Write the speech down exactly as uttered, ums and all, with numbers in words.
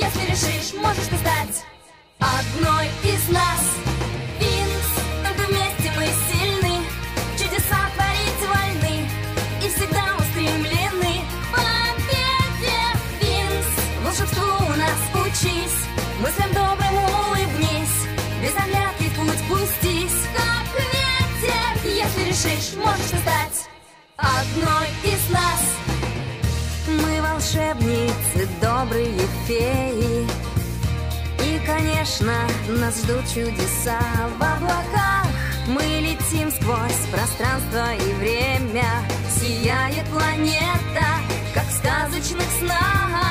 Если решишь, можешь ты стать одной из нас. Винкс, только вместе мы сильны, чудеса творить вольны и всегда устремлены к победе. Винкс, волшебству у нас учись, мыслям добрым улыбнись, без оглядки в путь пустись, как ветер. Если решишь, можешь ты стать одной из нас. Мы волшебницы, добрые феи, и, конечно, нас ждут чудеса в облаках. Мы летим сквозь пространство и время, сияет планета, как в сказочных снах.